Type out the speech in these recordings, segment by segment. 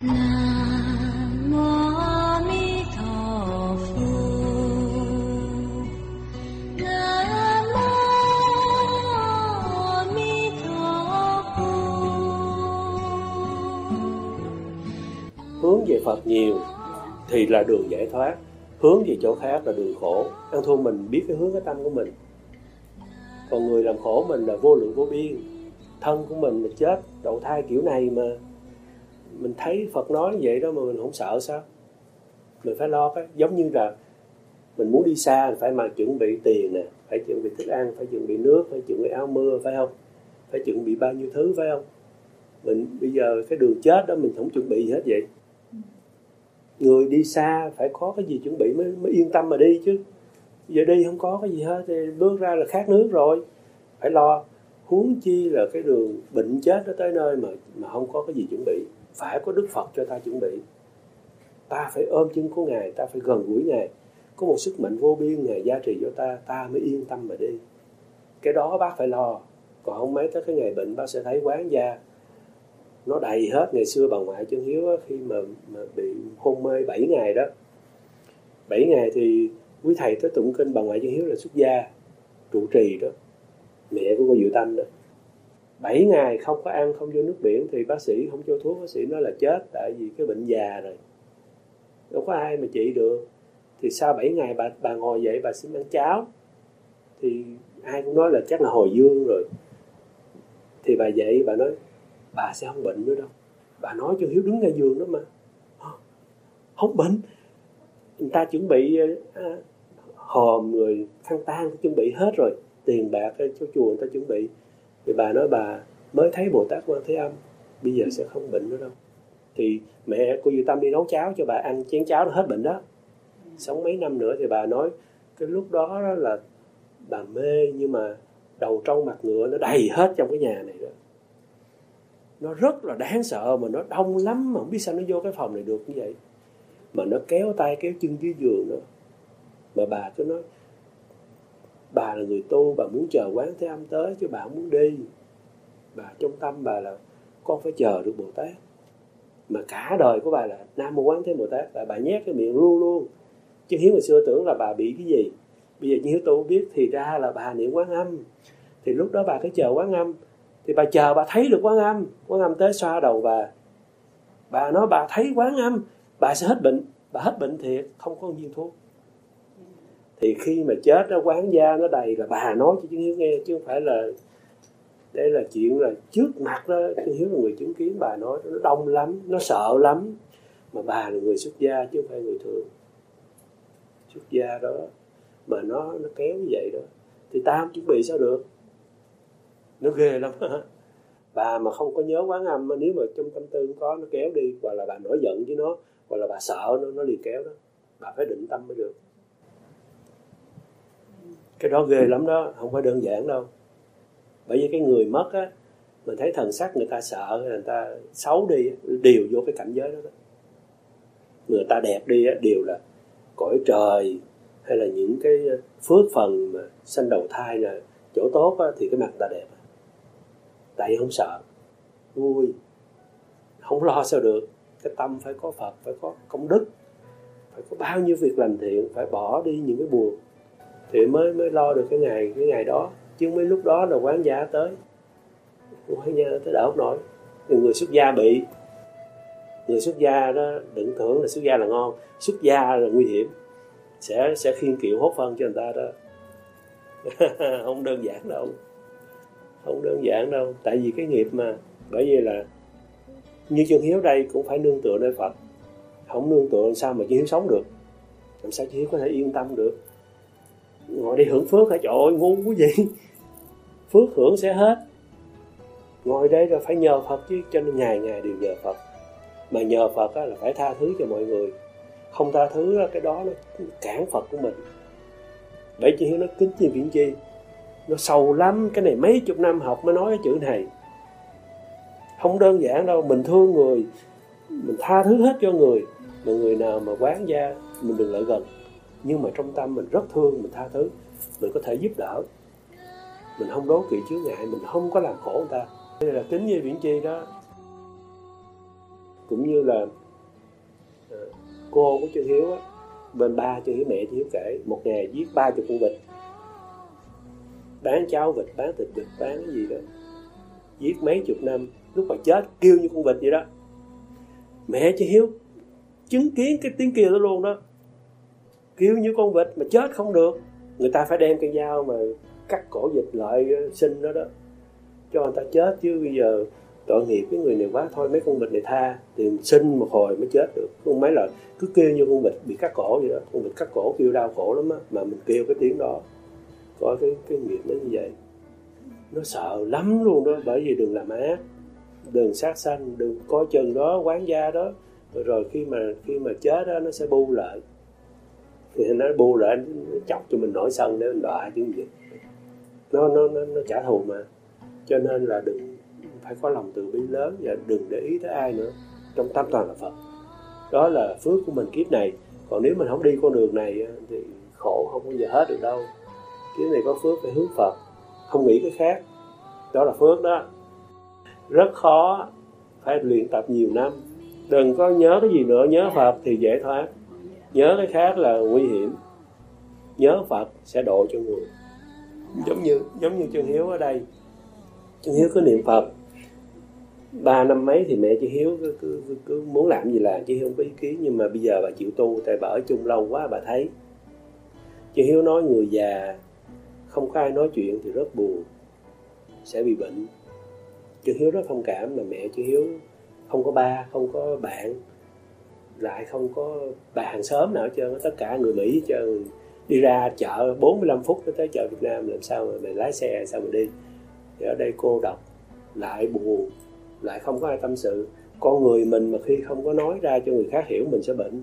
Nam mô A Di Đà Phật. Nam mô A Di Đà Phật. Hướng về Phật nhiều thì là đường giải thoát, hướng về chỗ khác là đường khổ. Ăn thua mình biết cái hướng cái tâm của mình. Còn người làm khổ mình là vô lượng vô biên. Thân của mình là chết, đầu thai kiểu này mà mình thấy Phật nói như vậy đó mà mình không sợ sao? Mình phải lo cái giống như là mình muốn đi xa phải mà chuẩn bị tiền nè, phải chuẩn bị thức ăn, phải chuẩn bị nước, phải chuẩn bị áo mưa, phải không? Phải chuẩn bị bao nhiêu thứ, phải không? Mình bây giờ cái đường chết đó mình không chuẩn bị gì hết vậy. Người đi xa phải có cái gì chuẩn bị mới yên tâm mà đi chứ. Giờ đi không có cái gì hết thì bước ra là khát nước rồi. Phải lo. Huống chi là cái đường bệnh chết nó tới nơi mà không có cái gì chuẩn bị. Phải có Đức Phật cho ta chuẩn bị. Ta phải ôm chân của Ngài, ta phải gần gũi Ngài. Có một sức mạnh vô biên Ngài gia trì cho ta, ta mới yên tâm mà đi. Cái đó bác phải lo. Còn không mấy tới cái ngày bệnh bác sẽ thấy quán gia nó đầy hết. Ngày xưa bà ngoại Chân Hiếu á, khi mà bị hôn mê 7 ngày đó, 7 ngày thì quý thầy tới tụng kinh, bà ngoại Chân Hiếu là xuất gia trụ trì đó, mẹ của cô Diệu Tâm đó. 7 ngày không có ăn, không vô nước biển thì bác sĩ không cho thuốc, bác sĩ nói là chết, tại vì cái bệnh già rồi, đâu có ai mà trị được. Thì sau 7 ngày bà ngồi dậy, bà xin ăn cháo, thì ai cũng nói là chắc là hồi dương rồi. Thì bà dậy, bà nói bà sẽ không bệnh nữa đâu. Bà nói cho Hiếu đứng ngay giường đó mà không bệnh. Người ta chuẩn bị hòm người khăn tang chuẩn bị hết rồi, tiền bạc cho chùa người ta chuẩn bị. Thì bà nói bà mới thấy Bồ Tát Quan Thế Âm, bây giờ sẽ không bệnh nữa đâu. Thì mẹ cô Diệu Tâm đi nấu cháo cho bà ăn chén cháo, nó hết bệnh đó. Sống mấy năm nữa thì bà nói cái lúc đó là bà mê, nhưng mà đầu trâu mặt ngựa nó đầy hết trong cái nhà này đó. Nó rất là đáng sợ, mà nó đông lắm, mà không biết sao nó vô cái phòng này được như vậy. Mà nó kéo tay kéo chân dưới giường nữa. Mà bà cứ nói bà là người tu, bà muốn chờ Quán Thế Âm tới chứ bà không muốn đi. Bà trong tâm bà là con phải chờ được Bồ Tát. Mà cả đời của bà là Nam Mô Quán Thế Bồ Tát, bà nhét cái miệng luôn luôn. Chứ Hiếu ngày xưa tưởng là bà bị cái gì. Bây giờ Hiếu tu biết thì ra là bà niệm Quán Âm. Thì lúc đó bà cứ chờ Quán Âm. Thì bà chờ bà thấy được Quán Âm. Quán Âm tới xoa đầu bà. Bà nói bà thấy Quán Âm, bà sẽ hết bệnh. Bà hết bệnh thiệt, không có viên thuốc. Thì khi mà chết đó, quán gia nó đầy là bà nói cho Chân Hiếu nghe, chứ không phải là đây là chuyện là trước mặt đó. Chân Hiếu là người chứng kiến, bà nói nó đông lắm, nó sợ lắm. Mà bà là người xuất gia chứ không phải người thường. Xuất gia đó mà nó kéo như vậy đó thì ta không chuẩn bị sao được. Nó ghê lắm. Bà mà không có nhớ Quán Âm, nếu mà trong tâm tư không có, nó kéo đi, hoặc là bà nổi giận với nó, hoặc là bà sợ nó liền kéo đó. Bà phải định tâm mới được. Cái đó ghê lắm đó, không phải đơn giản đâu. Bởi vì cái người mất á, mình thấy thần sắc người ta sợ, người ta xấu đi, đều vô cái cảnh giới đó đó. Người ta đẹp đi á, đều là cõi trời, hay là những cái phước phần mà sanh đầu thai là chỗ tốt á, thì cái mặt người ta đẹp. Tại vì không sợ, vui, không lo sao được. Cái tâm phải có Phật, phải có công đức, phải có bao nhiêu việc lành thiện, phải bỏ đi những cái buồn thì mới lo được cái ngày đó. Chứ mấy lúc đó là quán gia tới, quán gia tới đỡ không nổi. Người xuất gia bị, người xuất gia đó đừng tưởng là xuất gia là ngon, xuất gia là nguy hiểm, sẽ khiêng kiệu hốt phân cho người ta đó. Không đơn giản đâu, không đơn giản đâu. Tại vì cái nghiệp mà, bởi vì là như Chân Hiếu đây cũng phải nương tựa nơi Phật. Không nương tựa làm sao mà Chân Hiếu sống được, làm sao Chân Hiếu có thể yên tâm được. Ngồi đi hưởng phước hả? Trời ơi, ngu quá gì. Phước hưởng sẽ hết. Ngồi đây là phải nhờ Phật chứ, cho nên ngày ngày đều nhờ Phật. Mà nhờ Phật là phải tha thứ cho mọi người. Không tha thứ cái đó nó cản Phật của mình. Bởi Chân Hiếu nó kính như Viễn Chi, nó sâu lắm. Cái này mấy chục năm học mới nói cái chữ này. Không đơn giản đâu. Mình thương người, mình tha thứ hết cho người. Mà người nào mà quán gia mình đừng lại gần. Nhưng mà trong tâm mình rất thương, mình tha thứ, mình có thể giúp đỡ, mình không đố kỵ chướng ngại, mình không có làm khổ người ta. Đây là kính như Viễn Chi đó. Cũng như là cô của Chân Hiếu á, bên ba Chân Hiếu, mẹ Chân Hiếu kể một ngày giết 30 con vịt, bán cháo vịt, bán thịt vịt, bán cái gì đó, giết mấy chục năm, lúc mà chết kêu như con vịt vậy đó. Mẹ Chân Hiếu chứng kiến cái tiếng kêu đó luôn đó, kêu như con vịt mà chết không được, người ta phải đem cây dao mà cắt cổ vịt lại sinh đó đó, cho người ta chết. Chứ bây giờ tội nghiệp cái người này quá, thôi mấy con vịt này tha thì sinh một hồi mới chết được, không mấy là cứ kêu như con vịt bị cắt cổ vậy đó. Con vịt cắt cổ kêu đau khổ lắm á, mà mình kêu cái tiếng đó, có cái nghiệp nó như vậy, nó sợ lắm luôn đó. Bởi vì đừng làm ác, đừng sát sanh, đừng coi chừng đó quán gia đó, rồi khi mà chết đó nó sẽ bu lại, thì nó bu lại, nó chọc cho mình nổi sân để mình đọa chứ gì. Nó trả thù mà. Cho nên là đừng, phải có lòng từ bi lớn và đừng để ý tới ai nữa, trong tâm toàn là Phật. Đó là phước của mình kiếp này. Còn nếu mình không đi con đường này thì khổ không bao giờ hết được đâu. Kiếp này có phước phải hướng Phật, không nghĩ cái khác. Đó là phước đó. Rất khó, phải luyện tập nhiều năm. Đừng có nhớ cái gì nữa, nhớ Phật thì dễ thoát, nhớ cái khác là nguy hiểm. Nhớ Phật sẽ độ cho người. Giống như Chân Hiếu ở đây, Chân Hiếu cứ niệm Phật 3 năm mấy thì mẹ Chân Hiếu cứ muốn làm gì làm, Chân Hiếu không có ý kiến. Nhưng mà bây giờ bà chịu tu, tại bà ở chung lâu quá, bà thấy Chân Hiếu nói người già không có ai nói chuyện thì rất buồn, sẽ bị bệnh. Chân Hiếu rất thông cảm là mẹ Chân Hiếu không có ba, không có bạn, lại không có bà hàng xóm nào hết trơn. Tất cả người Mỹ hết trơn, đi ra chợ 45 phút mới tới chợ Việt Nam, làm sao mà mày lái xe sao mà đi. Thì ở đây cô độc, lại buồn, lại không có ai tâm sự. Con người mình mà khi không có nói ra cho người khác hiểu, mình sẽ bệnh.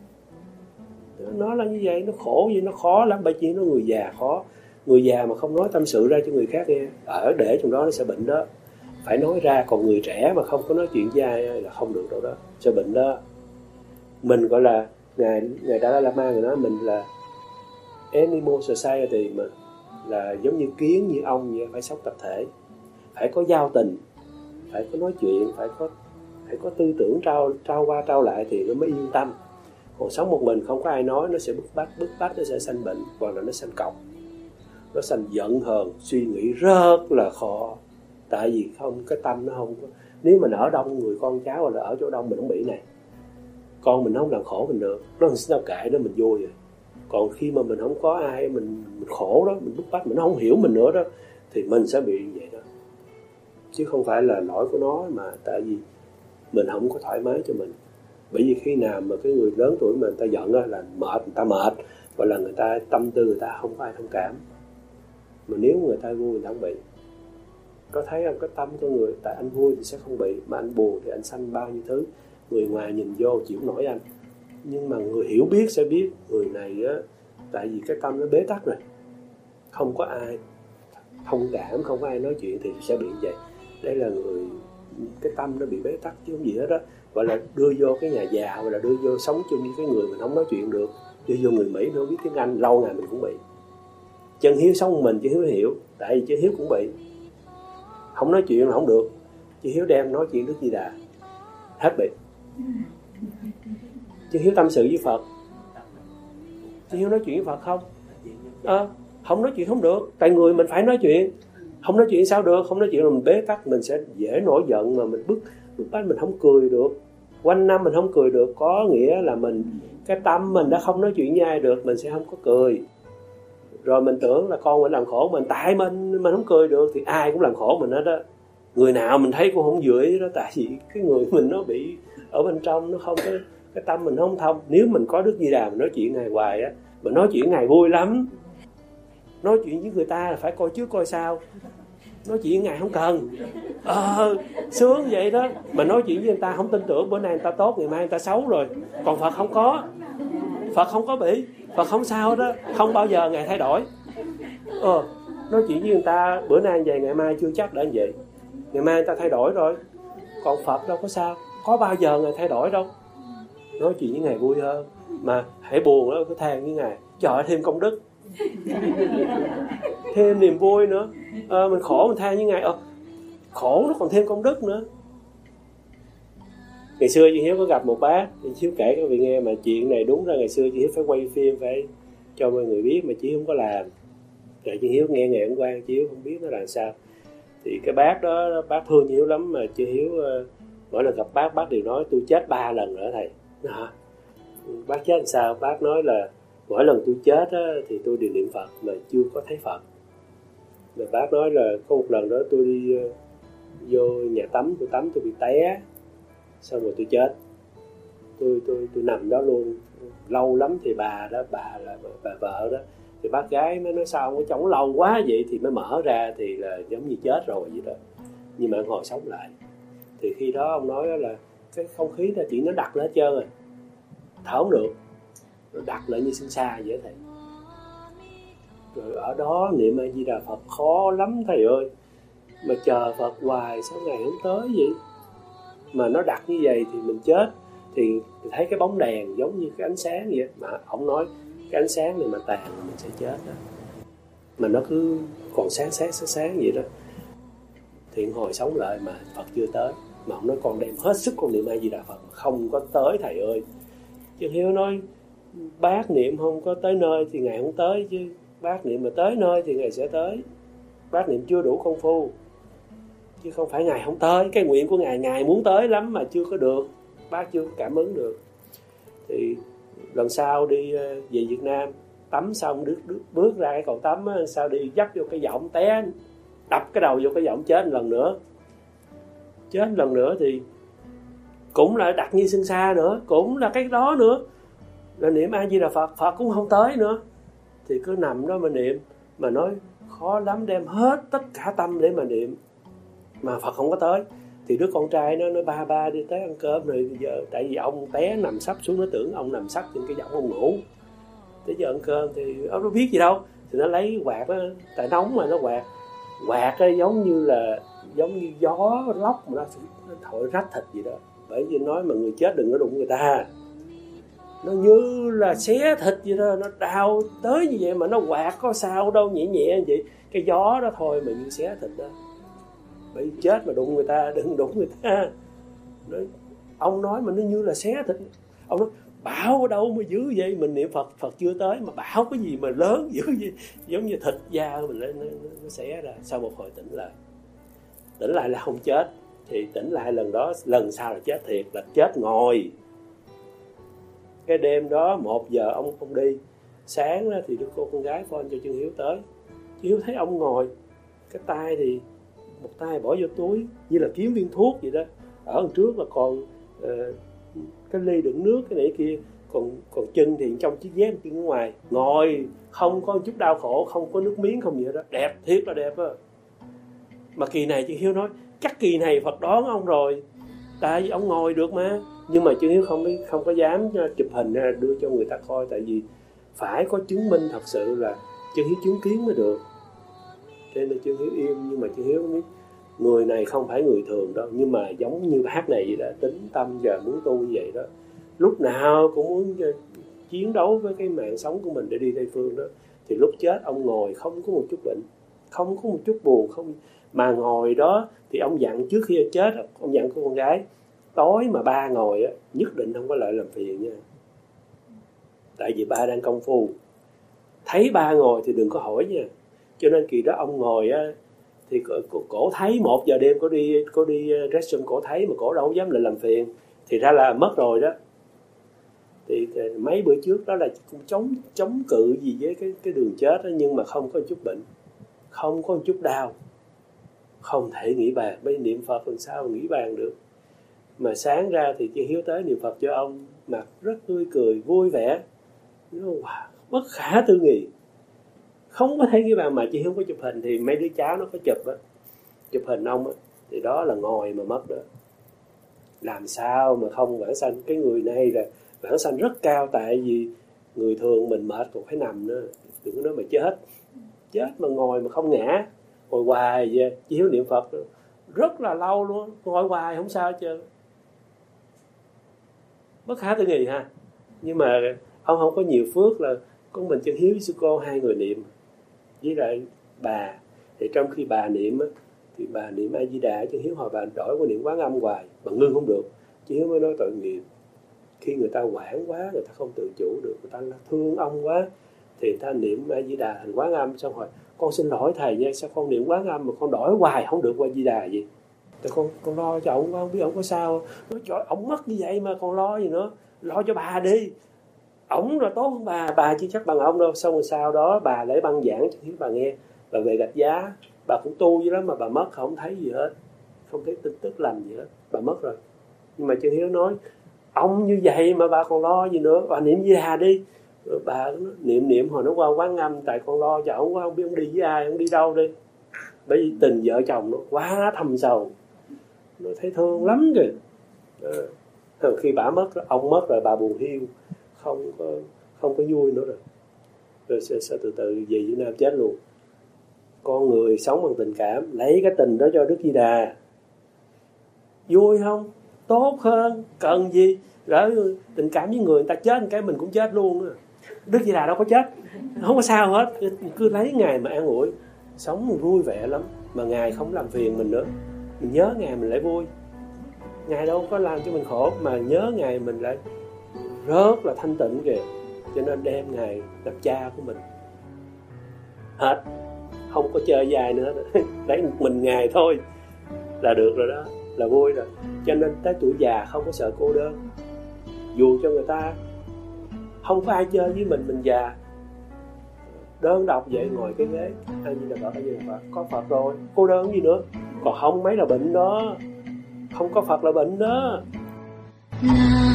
Nó là như vậy, nó khổ vậy, nó khó lắm. Bởi vì nó người già khó. Người già mà không nói tâm sự ra cho người khác nghe, ở để trong đó nó sẽ bệnh đó. Phải nói ra. Còn người trẻ mà không có nói chuyện với ai là không được đâu đó, sẽ bệnh đó. Mình gọi là Ngài Dalai Lama, người nói mình là Animal Society, mà là giống như kiến, như ong vậy, phải sống tập thể, phải có giao tình, phải có nói chuyện, phải có tư tưởng trao qua trao lại thì nó mới yên tâm. Còn sống một mình không có ai nói, nó sẽ bức bách, nó sẽ sanh bệnh, hoặc là nó sanh cọc, nó sanh giận hờn, suy nghĩ rất là khó. Tại vì không, cái tâm nó không có. Nếu mình ở đông người con cháu, hoặc là ở chỗ đông, mình không bị này, con mình không làm khổ mình được, nó sao kệ đó, mình vui rồi. Còn khi mà mình không có ai, mình khổ đó, mình bức bách, mình không hiểu mình nữa đó, thì mình sẽ bị như vậy đó. Chứ không phải là lỗi của nó, mà tại vì mình không có thoải mái cho mình. Bởi vì khi nào mà cái người lớn tuổi mà người ta giận đó, là mệt, người ta mệt, hoặc là người ta tâm tư người ta không có ai thông cảm. Mà nếu người ta vui người ta không bị. Có thấy không, cái tâm của người, tại anh vui thì sẽ không bị, mà anh buồn thì anh sanh bao nhiêu thứ. Người ngoài nhìn vô chịu nổi anh, nhưng mà người hiểu biết sẽ biết người này á, tại vì cái tâm nó bế tắc rồi, không có ai thông cảm, không có ai nói chuyện thì sẽ bị như vậy. Đây là người, cái tâm nó bị bế tắc chứ không gì hết đó. Gọi là đưa vô cái nhà già, hoặc là đưa vô sống chung với cái người mình không nói chuyện được. Đưa vô người Mỹ nó không biết tiếng Anh, lâu ngày mình cũng bị. Chân Hiếu sống một mình, Chân Hiếu hiểu, tại vì Chân Hiếu cũng bị. Không nói chuyện là không được. Chân Hiếu đem nói chuyện Đức Di Đà, hết bị. Chân Hiếu tâm sự với Phật, Chân Hiếu nói chuyện với Phật không? Không nói chuyện không được. Tại người mình phải nói chuyện. Không nói chuyện sao được? Không nói chuyện là mình bế tắc, mình sẽ dễ nổi giận, mà mình bức bách, mình không cười được. Quanh năm mình không cười được, có nghĩa là mình, cái tâm mình đã không nói chuyện với ai được, mình sẽ không có cười. Rồi mình tưởng là con mình làm khổ mình, tại mình không cười được thì ai cũng làm khổ mình hết đó. Người nào mình thấy cũng không vừa ý đó, tại vì cái người mình nó bị ở bên trong, nó không cái tâm mình không thông. Nếu mình có Đức Di Đà mình nói chuyện Ngài hoài á, mình nói chuyện Ngài vui lắm. Nói chuyện với người ta là phải coi trước coi sau. Nói chuyện Ngài không cần. Sướng vậy đó. Mà nói chuyện với người ta không tin tưởng, bữa nay người ta tốt, ngày mai người ta xấu rồi. Còn Phật không có. Phật không có bị. Phật không sao đó. Không bao giờ Ngài thay đổi. Nói chuyện với người ta, bữa nay vậy, ngày mai chưa chắc đã như vậy. Ngày mai người ta thay đổi rồi. Còn Phật đâu có sao. Có bao giờ Ngài thay đổi đâu. Nói chuyện với Ngài vui hơn. Mà hãy buồn đó, cứ than với Ngài, trời thêm công đức, thêm niềm vui nữa. Mình khổ mình than với Ngài, khổ nó còn thêm công đức nữa. Ngày xưa chị Hiếu có gặp một bác, chị Hiếu kể các vị nghe mà chuyện này đúng ra ngày xưa chị Hiếu phải quay phim, phải cho mọi người biết mà chị Hiếu không có làm. Rồi chị Hiếu nghe ngày hôm qua chị Hiếu không biết nó làm sao. Thì cái bác đó, bác thương chị Hiếu lắm mà chị Hiếu mỗi lần gặp bác đều nói tôi chết 3 lần nữa thầy. Bác chết làm sao? Bác nói là mỗi lần tôi chết á, thì tôi đều niệm Phật mà chưa có thấy Phật. Rồi bác nói là có một lần đó tôi đi vô nhà tắm, tôi bị té, xong rồi tôi chết. Tôi nằm đó luôn lâu lắm. Thì bà đó, bà là bà vợ đó, thì bác gái mới nói sao ông có chống lâu quá vậy, thì mới mở ra thì là giống như chết rồi vậy đó, nhưng mà ông hồi sống lại. Thì khi đó ông nói là cái không khí ra chuyện nó đặc lên hết trơn rồi, thở không được, nó đặc lại như sinh xa vậy thầy. Rồi ở đó niệm A Di Đà Phật khó lắm thầy ơi, mà chờ Phật hoài sao ngày không tới vậy. Mà nó đặc như vậy thì mình chết thì thấy cái bóng đèn giống như cái ánh sáng vậy. Mà ông nói cái ánh sáng này mà tàn mình sẽ chết đó. Mà nó cứ còn sáng vậy đó. Thì hồi sống lại mà Phật chưa tới. Mà ông nói con đem hết sức con niệm A Di Đà Phật mà không có tới thầy ơi. Chứ Hiếu nói bác niệm không có tới nơi thì Ngài không tới, chứ bác niệm mà tới nơi thì Ngài sẽ tới. Bác niệm chưa đủ công phu, chứ không phải Ngài không tới. Cái nguyện của Ngài muốn tới lắm mà chưa có được, bác chưa cảm ứng được. Thì lần sau đi về Việt Nam, tắm xong bước ra cái cầu tắm á, sao đi dấp vô cái võng té, đập cái đầu vô cái võng chết một lần nữa thì cũng là đặt như sinh xa nữa, cũng là cái đó nữa, là niệm A Di Đà Phật, Phật cũng không tới nữa. Thì cứ nằm đó mà niệm, mà nói khó lắm, đem hết tất cả tâm để mà niệm mà Phật không có tới. Thì đứa con trai nó nói ba đi tới ăn cơm rồi. Bây giờ tại vì ông té nằm sắp xuống, nó tưởng ông nằm sắp trên cái võng ông ngủ. Tới giờ ăn cơm thì ông đâu biết gì đâu, thì nó lấy quạt đó, tại nóng mà nó quạt ấy, giống như gió lốc mà nó thổi rách thịt gì đó. Bởi vì nói mà người chết đừng có đụng người ta, nó như là xé thịt vậy đó, nó đau tới như vậy mà nó quạt có sao đâu, nhẹ như vậy, cái gió đó thôi mà như xé thịt đó. Bởi vì chết mà đụng người ta, đừng đụng người ta. Ông nói mà nó như là xé thịt. Ông nói bảo ở đâu mà dữ vậy, mình niệm Phật, Phật chưa tới mà bảo cái gì mà lớn dữ vậy, giống như thịt da mình nó xé ra. Sau một hồi tỉnh lại là không chết. Thì tỉnh lại lần đó, lần sau là chết thiệt, là chết ngồi. Cái đêm đó 1 giờ ông không đi, sáng thì đứa con gái phone cho Trương Hiếu tới. Trương Hiếu thấy ông ngồi, cái tay thì một tay bỏ vô túi như là kiếm viên thuốc vậy đó. Ở đằng trước là còn cái ly đựng nước cái này kia, còn chân thì trong chiếc dép, chân ở ngoài. Ngồi không có chút đau khổ, không có nước miếng, không gì hết đó. Đẹp, thiệt là đẹp á. Mà kỳ này Trương Hiếu nói chắc kỳ này Phật đón ông rồi, tại vì ông ngồi được mà. Nhưng mà Trương Hiếu không có dám chụp hình ra đưa cho người ta coi, tại vì phải có chứng minh thật sự là Trương Hiếu chứng kiến mới được. Cho nên Trương Hiếu im. Nhưng mà Trương Hiếu biết người này không phải người thường đâu, nhưng mà giống như bác này vậy đó, tính tâm giờ muốn tu như vậy đó, lúc nào cũng muốn chiến đấu với cái mạng sống của mình để đi Tây Phương đó. Thì lúc chết ông ngồi không có một chút bệnh, không có một chút buồn, không mà ngồi đó. Thì ông dặn trước khi chết, ông dặn con gái tối mà ba ngồi á, nhất định không có lại làm phiền nha, tại vì ba đang công phu. Thấy ba ngồi thì đừng có hỏi nha. Cho nên kỳ đó ông ngồi á, thì cổ thấy 1 giờ đêm có đi restroom, cổ thấy mà cổ đâu có dám lại làm phiền. Thì ra là mất rồi đó. Thì mấy bữa trước đó là cũng chống cự gì với cái đường chết đó, nhưng mà không có chút bệnh, không có chút đau, không thể nghĩ bàn. Bây niệm Phật làm sao mà nghĩ bàn được. Mà sáng ra thì chị Hiếu tới niệm Phật cho ông, mặt rất tươi cười, vui vẻ. Nó wow, bất khả tư nghị. Không có thể nghĩ bàn. Mà chị Hiếu có chụp hình thì mấy đứa cháu nó có chụp á, chụp hình ông á, thì đó là ngồi mà mất đó. Làm sao mà không vãng sanh. Cái người này là vãng sanh rất cao, tại vì người thường mình mệt còn phải nằm nữa, đừng có nói mà chết mà ngồi mà không ngã, ngồi hoài vậy. Chị Hiếu niệm Phật rất là lâu luôn, ngồi hoài không sao chứ. Bất khả tư nghị ha. Nhưng mà ông không có nhiều phước, là con mình Trân Hiếu với sư cô 2 người niệm với lại bà. Thì trong khi bà niệm á, thì bà niệm A Di Đà, Trân Hiếu hỏi bà đổi qua niệm Quán Âm hoài mà ngưng không được. Chị Hiếu mới nói tội nghiệp. Khi người ta quản quá, người ta không tự chủ được, người ta thương ông quá, thì người ta niệm A Di Đà thành Quán Âm. Xong rồi con xin lỗi thầy nha, sao con niệm Quán Âm mà con đổi hoài không được qua Di Đà gì? Thì con lo cho ông, không biết ông có sao. Nói trời, ông mất như vậy mà còn lo gì nữa, lo cho bà đi, ổng là tốt hơn bà chưa chắc bằng ông đâu. Xong rồi sau đó bà lấy băng giảng cho Hiếu bà nghe, bà về Gạch Giá, bà cũng tu dữ lắm mà bà mất không thấy gì hết, không thấy tin tức lành gì hết, bà mất rồi. Nhưng mà Chư Hiếu nói ông như vậy mà bà còn lo gì nữa, bà niệm Di Đà đi. Rồi bà niệm hồi nó qua Quán Âm, tại con lo cho ổng quá, không biết ông đi với ai, ông đi đâu đi. Bởi vì tình vợ chồng nó quá thâm sâu, nó thấy thương lắm kìa. Khi bà mất, ông mất rồi bà buồn hiu, không có vui nữa rồi sẽ từ từ về Việt Nam chết luôn. Con người sống bằng tình cảm, lấy cái tình đó cho Đức Di Đà, vui không? Tốt hơn, cần gì? Rồi tình cảm với người ta chết cái mình cũng chết luôn đó. Đức Di Đà đâu có chết, không có sao hết, cứ lấy Ngài mà an ủi, sống vui vẻ lắm. Mà Ngài không làm phiền mình nữa, mình nhớ Ngài mình lại vui. Ngài đâu có làm cho mình khổ, mà nhớ Ngài mình lại rất là thanh tịnh kìa. Cho nên đem Ngài làm cha của mình hết, không có chơi dài nữa lấy một mình Ngài thôi là được rồi đó, là vui rồi. Cho nên tới tuổi già không có sợ cô đơn. Dù cho người ta không có ai chơi với mình già đơn độc vậy, ngồi cái ghế A Di Đà Phật, A Di Đà Phật, có Phật rồi, cô đơn gì nữa. Còn không mấy là bệnh đó, không có Phật là bệnh đó.